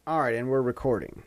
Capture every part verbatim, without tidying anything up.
All right, and we're recording.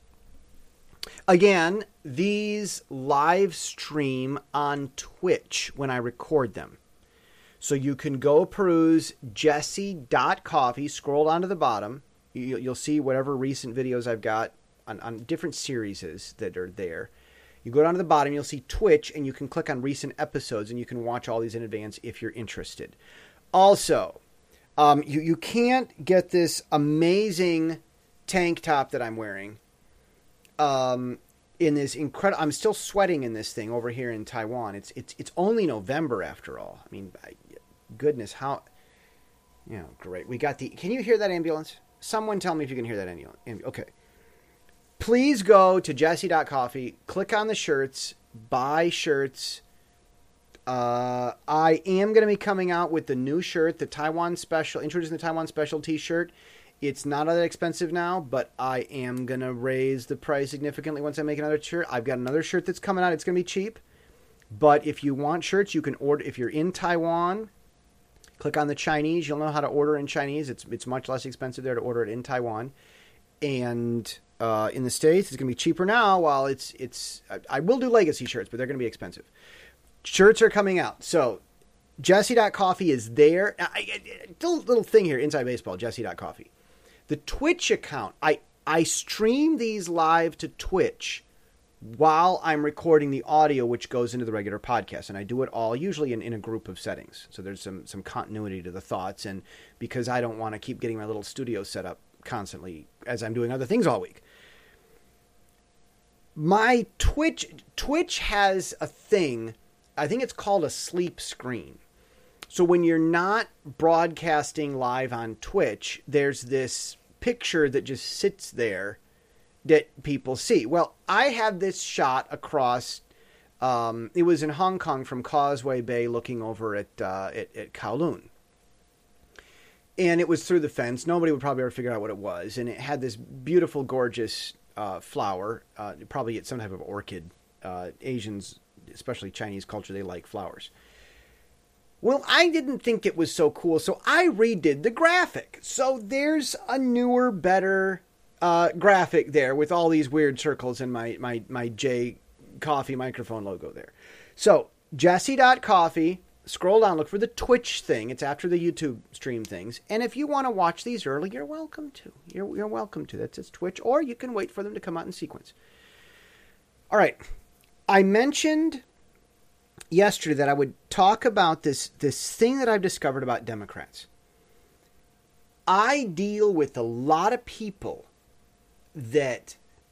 Again, these live stream on Twitch when I record them. So you can go peruse jesse dot coffee, scroll down to the bottom. You'll see whatever recent videos I've got on, on different series that are there. You go down to the bottom, you'll see Twitch, and you can click on recent episodes, and you can watch all these in advance if you're interested. Also, um, you, you can't get this amazing tank top that I'm wearing um, in this incredible... I'm still sweating in this thing over here in Taiwan. It's it's it's only November after all. I mean, I, goodness, how... You know, great. We got the... Can you hear that ambulance? Someone tell me if you can hear that ambulance. Okay. Please go to jesse dot coffee, click on the shirts, buy shirts. Uh, I am going to be coming out with the new shirt, the Taiwan Special, introducing the Taiwan Special t-shirt. It's not that expensive now, but I am going to raise the price significantly once I make another shirt. I've got another shirt that's coming out. It's going to be cheap. But if you want shirts, you can order. If you're in Taiwan, click on the Chinese. You'll know how to order in Chinese. It's it's much less expensive there to order it in Taiwan. And uh, in the States, it's going to be cheaper now. While it's, it's I, I will do legacy shirts, but they're going to be expensive. Shirts are coming out. So jesse dot coffee is there. I, I, little, little thing here, Inside Baseball, jesse dot coffee. The Twitch account, I, I stream these live to Twitch while I'm recording the audio, which goes into the regular podcast. And I do it all usually in, in a group of settings. So there's some, some continuity to the thoughts. And because I don't want to keep getting my little studio set up constantly as I'm doing other things all week. My Twitch, Twitch has a thing, I think it's called a sleep screen. So when you're not broadcasting live on Twitch, there's this picture that just sits there that people see. Well, I had this shot across, um, it was in Hong Kong from Causeway Bay looking over at, uh, at, at Kowloon. And it was through the fence. Nobody would probably ever figure out what it was. And it had this beautiful, gorgeous uh, flower, uh, probably it's some type of orchid. Uh, Asians, especially Chinese culture, they like flowers. Well, I didn't think it was so cool, so I redid the graphic. So there's a newer, better uh, graphic there with all these weird circles and my, my, my J Coffee microphone logo there. So jesse dot coffee, scroll down, look for the Twitch thing. It's after the YouTube stream things. And if you want to watch these early, you're welcome to. You're, you're welcome to. That's it's Twitch, or you can wait for them to come out in sequence. All right. I mentioned yesterday that I would talk about this, this thing that I've discovered about Democrats. I deal with a lot of people that,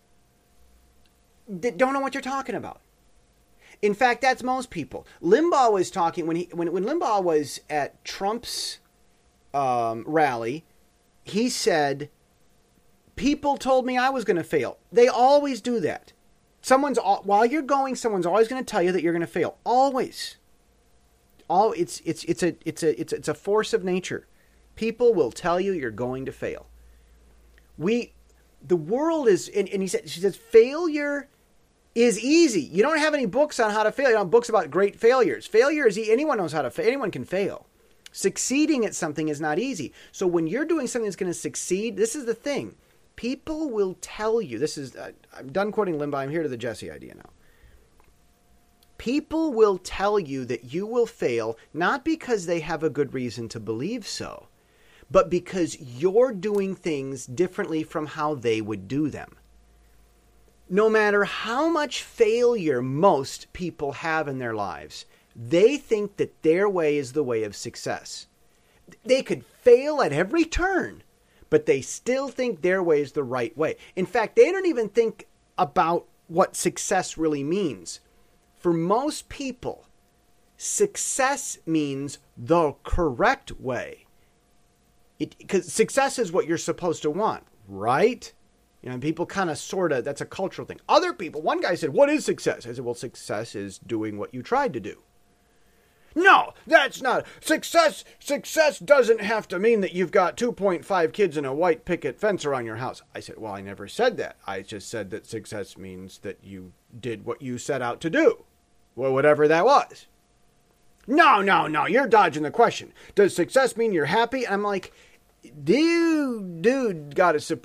that don't know what you're talking about. In fact, that's most people. Limbaugh was talking, when he when, when Limbaugh was at Trump's um, rally, he said, people told me I was going to fail. They always do that. Someone's while you're going, someone's always going to tell you that you're going to fail. Always. All it's it's it's a it's a it's it's a force of nature. People will tell you you're going to fail. We the world is and, and he said she says failure is easy. You don't have any books on how to fail. You don't have books about great failures. Failure is easy. Anyone knows how to fail. Anyone can fail. Succeeding at something is not easy. So when you're doing something that's going to succeed, this is the thing. People will tell you, this is, uh, I'm done quoting Limbaugh, I'm here to the Jesse idea now. People will tell you that you will fail, not because they have a good reason to believe so, but because you're doing things differently from how they would do them. No matter how much failure most people have in their lives, they think that their way is the way of success. They could fail at every turn, but they still think their way is the right way. In fact, they don't even think about what success really means. For most people, success means the correct way. Because success is what you're supposed to want, right? You know, people kind of sort of, that's a cultural thing. Other people, one guy said, what is success? I said, well, success is doing what you tried to do. No, that's not. Success Success doesn't have to mean that you've got two point five kids and a white picket fence around your house. I said, well, I never said that. I just said that success means that you did what you set out to do. Well, whatever that was. No, no, no, you're dodging the question. Does success mean you're happy? And I'm like, dude, dude, got to support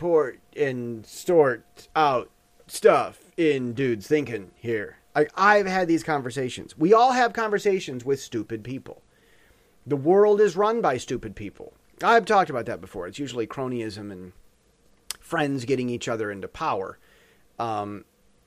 and sort out stuff in dude's thinking here. Like, I've had these conversations. We all have conversations with stupid people. The world is run by stupid people. I've talked about that before. It's usually cronyism and friends getting each other into power. Um,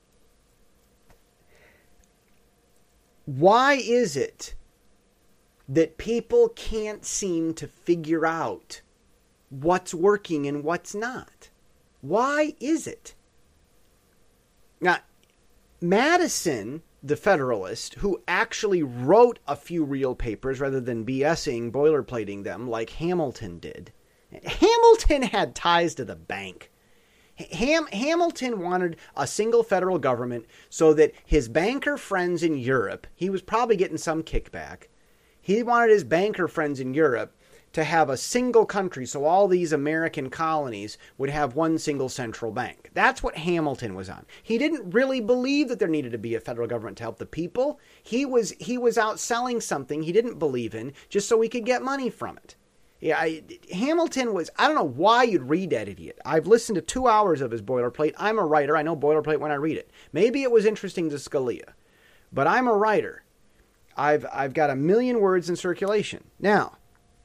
why is it that people can't seem to figure out what's working and what's not? Why is it? Now, Madison, the Federalist, who actually wrote a few real papers rather than BSing, boilerplating them like Hamilton did. Hamilton had ties to the bank. Ham- Hamilton wanted a single federal government so that his banker friends in Europe, he was probably getting some kickback. He wanted his banker friends in Europe to have a single country, so all these American colonies would have one single central bank. That's what Hamilton was on. He didn't really believe that there needed to be a federal government to help the people. He was he was out selling something he didn't believe in just so he could get money from it. Yeah, I, Hamilton was, I don't know why you'd read that idiot. I've listened to two hours of his boilerplate. I'm a writer. I know boilerplate when I read it. Maybe it was interesting to Scalia, but I'm a writer. I've I've got a million words in circulation. Now,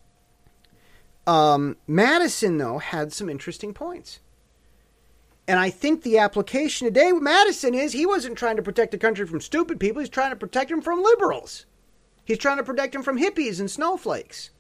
Um, Madison, though, had some interesting points. And I think the application today with Madison is he wasn't trying to protect the country from stupid people. He's trying to protect them from liberals. He's trying to protect them from hippies and snowflakes.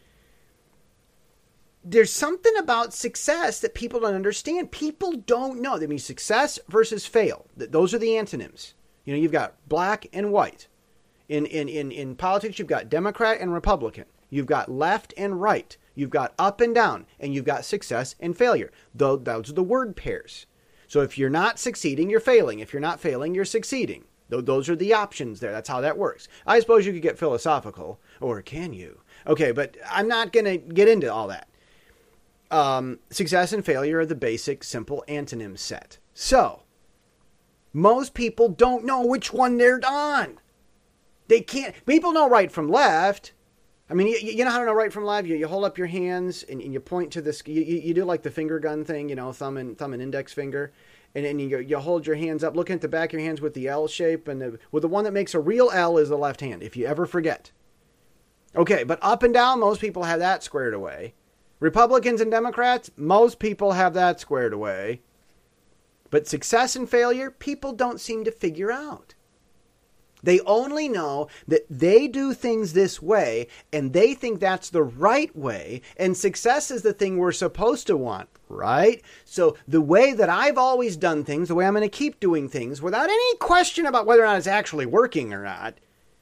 There's something about success that people don't understand. People don't know. I mean, success versus fail. Those are the antonyms. You know, you've got black and white. In, in, in, in politics, you've got Democrat and Republican. You've got left and right. You've got up and down, and you've got success and failure. Those are the word pairs. So if you're not succeeding, you're failing. If you're not failing, you're succeeding. Those are the options there. That's how that works. I suppose you could get philosophical, or can you? Okay, but I'm not going to get into all that. Um, success and failure are the basic, simple antonym set. So, most people don't know which one they're on. They can't. People know right from left. I mean, you, you know how to know right from left? You, you hold up your hands and, and you point to this. You, you, you do like the finger gun thing, you know, thumb and thumb and index finger. And then you, you hold your hands up, looking at the back of your hands with the L shape. And the, with the one that makes a real L is the left hand, if you ever forget. Okay, but up and down, most people have that squared away. Republicans and Democrats, most people have that squared away. But success and failure, people don't seem to figure out. They only know that they do things this way, and they think that's the right way, and success is the thing we're supposed to want, right? So the way that I've always done things, the way I'm going to keep doing things, without any question about whether or not it's actually working or not,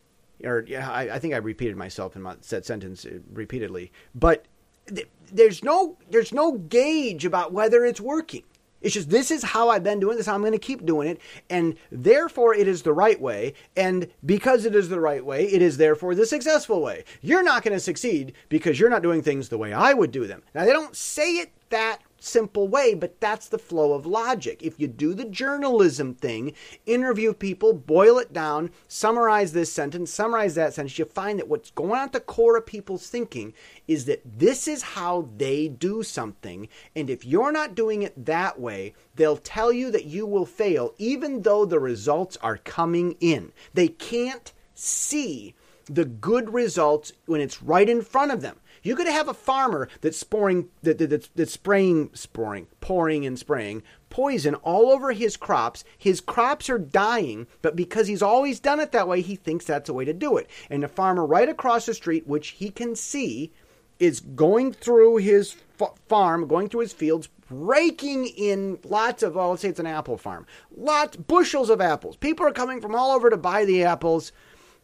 or yeah, I, I think I repeated myself in my said sentence repeatedly, but th- there's no there's no gauge about whether it's working. It's just, this is how I've been doing this, how I'm going to keep doing it, and therefore it is the right way, and because it is the right way, it is therefore the successful way. You're not going to succeed because you're not doing things the way I would do them. Now, they don't say it that simple way, but that's the flow of logic. If you do the journalism thing, interview people, boil it down, summarize this sentence, summarize that sentence, you find that what's going on at the core of people's thinking is that this is how they do something, and if you're not doing it that way, they'll tell you that you will fail even though the results are coming in. They can't see the good results when it's right in front of them. You could have a farmer that's sporing, that, that, that's, that's spraying, sporing, pouring and spraying poison all over his crops. His crops are dying, but because he's always done it that way, he thinks that's the way to do it. And the farmer right across the street, which he can see, is going through his f- farm, going through his fields, raking in lots of, well, let's say it's an apple farm, lots, bushels of apples. People are coming from all over to buy the apples,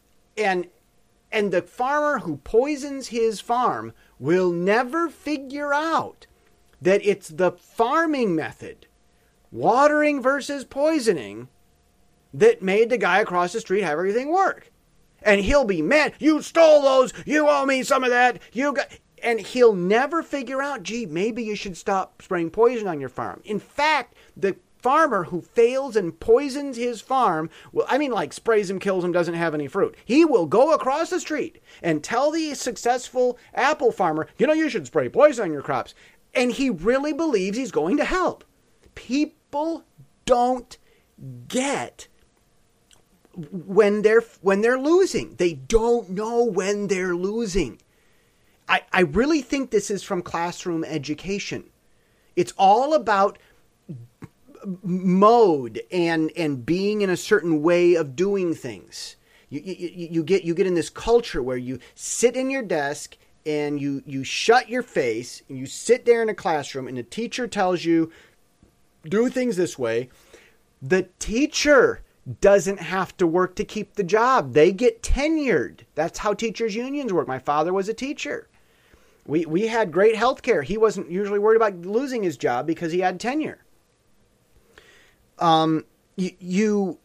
and And the farmer who poisons his farm will never figure out that it's the farming method, watering versus poisoning, that made the guy across the street have everything work. And he'll be mad. You stole those. You owe me some of that. You got... And he'll never figure out, gee, maybe you should stop spraying poison on your farm. In fact, the farmer who fails and poisons his farm, well, I mean, like sprays him, kills him, doesn't have any fruit. He will go across the street and tell the successful apple farmer, you know, you should spray poison on your crops. And he really believes he's going to help. People don't get when they're when they're losing. They don't know when they're losing. I, I really think this is from classroom education. It's all about mode and and being in a certain way of doing things. You, you, you get you get in this culture where you sit in your desk and you you shut your face and you sit there in a classroom and the teacher tells you do things this way. The teacher doesn't have to work to keep the job. They get tenured. That's how teachers' unions work. My father was a teacher. We we had great health care. He wasn't usually worried about losing his job because he had tenure. Um, you, you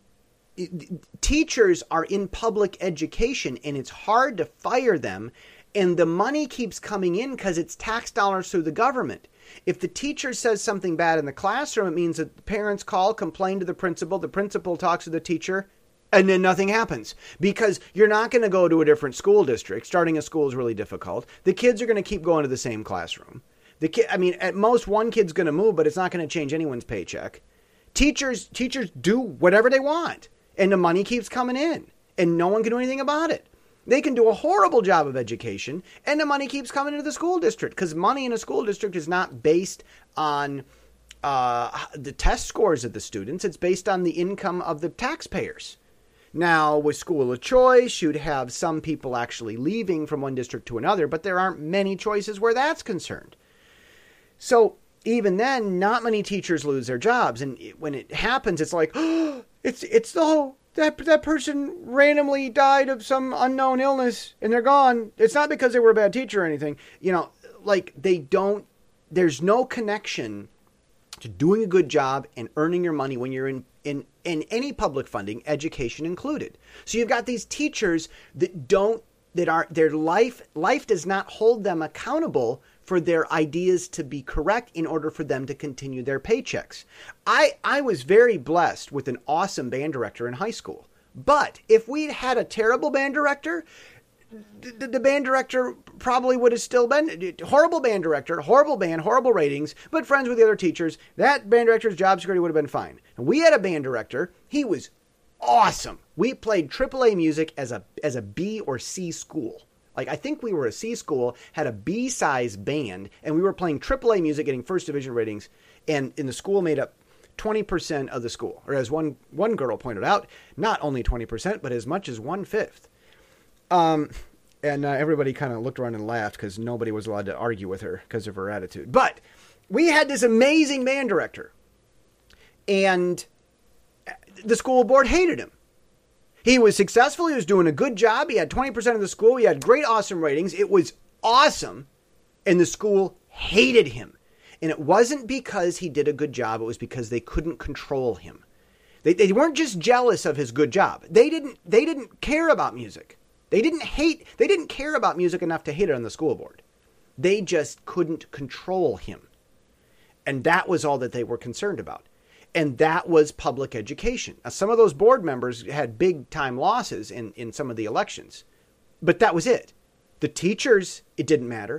teachers are in public education and it's hard to fire them. And the money keeps coming in because it's tax dollars through the government. If the teacher says something bad in the classroom, it means that the parents call, complain to the principal, the principal talks to the teacher, and then nothing happens. Because you're not going to go to a different school district. Starting a school is really difficult. The kids are going to keep going to the same classroom. The kid, I mean, at most one kid's going to move, but it's not going to change anyone's paycheck. Teachers, teachers do whatever they want, and the money keeps coming in, and no one can do anything about it. They can do a horrible job of education, and the money keeps coming into the school district because money in a school district is not based on uh, the test scores of the students. It's based on the income of the taxpayers. Now, with school of choice, you'd have some people actually leaving from one district to another, but there aren't many choices where that's concerned. So even then, not many teachers lose their jobs. And when it happens, it's like, oh, it's it's the whole... That that person randomly died of some unknown illness and they're gone. It's not because they were a bad teacher or anything. You know, like they don't, there's no connection to doing a good job and earning your money when you're in, in, in any public funding, education included. So you've got these teachers that don't, that are, their life, life does not hold them accountable for their ideas to be correct in order for them to continue their paychecks. I, I was very blessed with an awesome band director in high school. But if we'd had a terrible band director, the, the band director probably would have still been horrible band director, horrible band, horrible ratings, but friends with the other teachers. That band director's job security would have been fine. And we had a band director. He was awesome. We played triple A music as a as a B or C school. Like, I think we were a C school, had a B-size band, and we were playing triple A music, getting first division ratings, and in the school made up twenty percent of the school. Or as one, one girl pointed out, not only twenty percent, but as much as one-fifth. Um, and uh, everybody kind of looked around and laughed because nobody was allowed to argue with her because of her attitude. But we had this amazing band director, and the school board hated him. He was successful. He was doing a good job. He had twenty percent of the school. He had great, awesome ratings. It was awesome. And the school hated him. And it wasn't because he did a good job. It was because they couldn't control him. They, they weren't just jealous of his good job. They didn't, they didn't care about music. They didn't hate, they didn't care about music enough to hate it on the school board. They just couldn't control him. And that was all that they were concerned about. And that was public education. Now, some of those board members had big time losses in, in some of the elections, but that was it. The teachers, it didn't matter.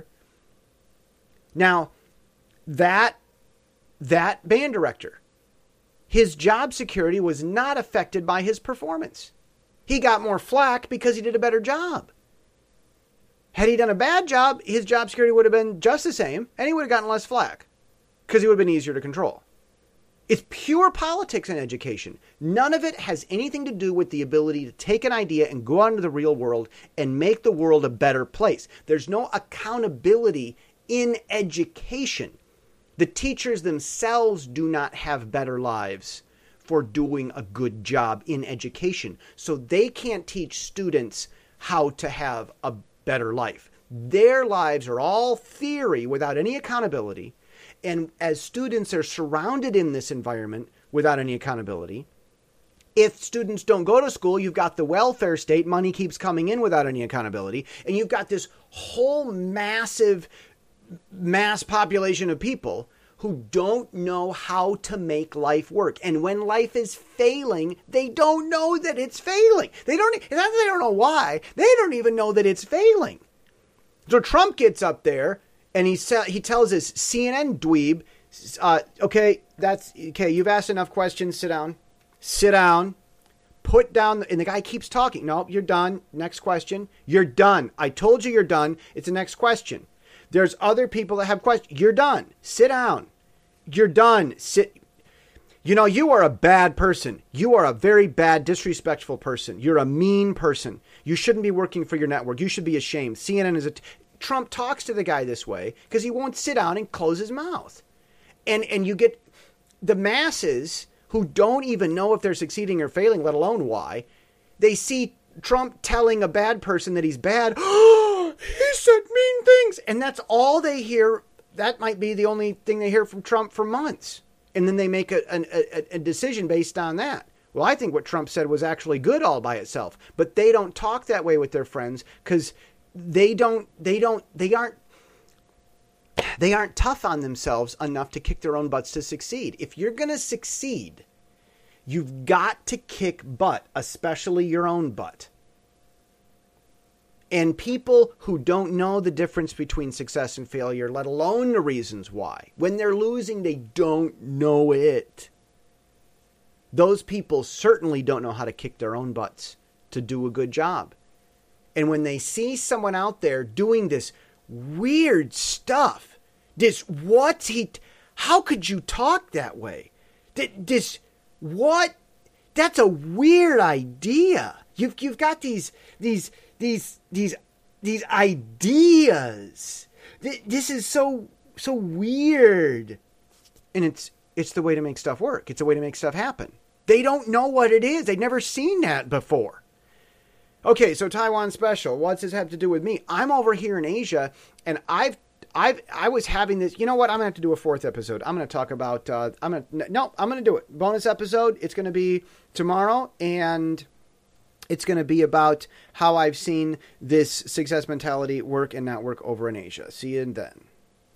Now, that, that band director, his job security was not affected by his performance. He got more flack because he did a better job. Had he done a bad job, his job security would have been just the same, and he would have gotten less flack because he would have been easier to control. It's pure politics in education. None of it has anything to do with the ability to take an idea and go out into the real world and make the world a better place. There's no accountability in education. The teachers themselves do not have better lives for doing a good job in education. So they can't teach students how to have a better life. Their lives are all theory without any accountability. And as students are surrounded in this environment without any accountability, if students don't go to school, you've got the welfare state, money keeps coming in without any accountability, and you've got this whole massive mass population of people who don't know how to make life work. And when life is failing, they don't know that it's failing. They don't, it's not that they don't know why, they don't even know that it's failing. So Trump gets up there, and he he tells his C N N dweeb Uh, okay, that's okay. You've asked enough questions. Sit down. Sit down. Put down, the, and the guy keeps talking. No, you're done. Next question. You're done. I told you you're done. It's the next question. There's other people that have questions. You're done. Sit down. You're done. Sit. You know, you are a bad person. You are a very bad, disrespectful person. You're a mean person. You shouldn't be working for your network. You should be ashamed. C N N is a... T- Trump talks to the guy this way because he won't sit down and close his mouth. And and you get the masses who don't even know if they're succeeding or failing, let alone why. They see Trump telling a bad person that he's bad. Oh, he said mean things. And that's all they hear. That might be the only thing they hear from Trump for months. And then they make a, a, a decision based on that. Well, I think what Trump said was actually good all by itself. But they don't talk that way with their friends because they don't, they don't, they aren't, They aren't tough on themselves enough to kick their own butts to succeed. If you're going to succeed, you've got to kick butt, especially your own butt. And people who don't know the difference between success and failure, let alone the reasons why, when they're losing, they don't know it. Those people certainly don't know how to kick their own butts to do a good job. And when they see someone out there doing this weird stuff. This, what he, how could you talk that way? This, what? That's a weird idea. You've, you've got these, these, these, these, these ideas. This is so, so weird. And it's, it's the way to make stuff work. It's a way to make stuff happen. They don't know what it is. They've never seen that before. Okay, so Taiwan special. What's this have to do with me? I'm over here in Asia, and I've, I've, I was having this. You know what? I'm gonna have to do a fourth episode. I'm gonna talk about. Uh, I'm gonna no. I'm gonna do it. Bonus episode. It's gonna be tomorrow, and it's gonna be about how I've seen this success mentality work and not work over in Asia. See you then.